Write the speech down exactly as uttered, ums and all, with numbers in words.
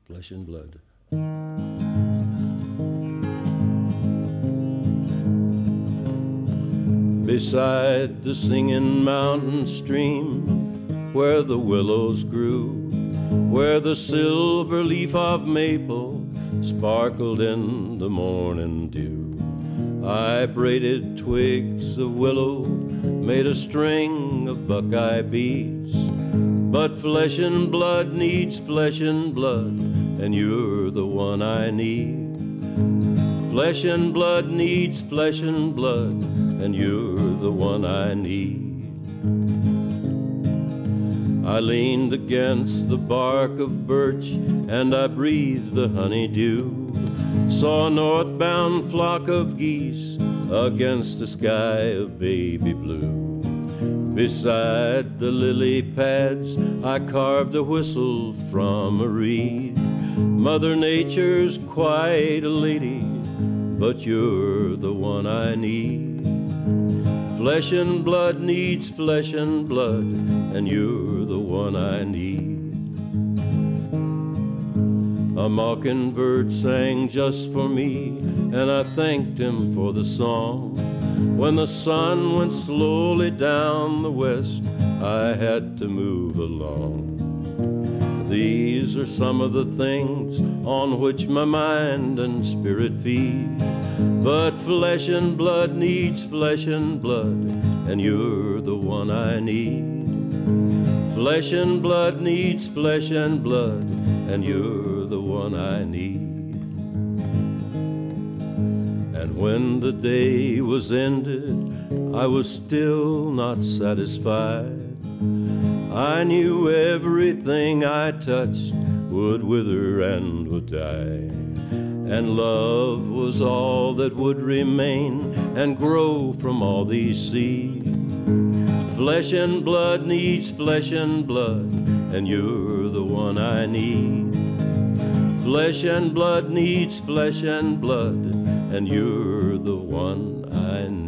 Flesh and Blood. Beside the singing mountain stream, where the willows grew, where the silver leaf of maple sparkled in the morning dew, I braided twigs of willow, made a string of buckeye beads. But flesh and blood needs flesh and blood, and you're the one I need. Flesh and blood needs flesh and blood, and you're the one I need. I leaned against the bark of birch, and I breathed the honeydew. Saw a northbound flock of geese against a sky of baby blue. Beside the lily pads, I carved a whistle from a reed. Mother Nature's quite a lady, but you're the one I need. Flesh and blood needs flesh and blood, and you're the one I need. A mockingbird sang just for me, and I thanked him for the song. When the sun went slowly down the west, I had to move along. These are some of the things on which my mind and spirit feed. But flesh and blood needs flesh and blood, and you're the one I need. Flesh and blood needs flesh and blood, and you're the one I need. And when the day was ended, I was still not satisfied. I knew everything I touched would wither and would die. And love was all that would remain and grow from all these seeds. Flesh and blood needs flesh and blood, and you're the one I need. Flesh and blood needs flesh and blood, and you're the one I need.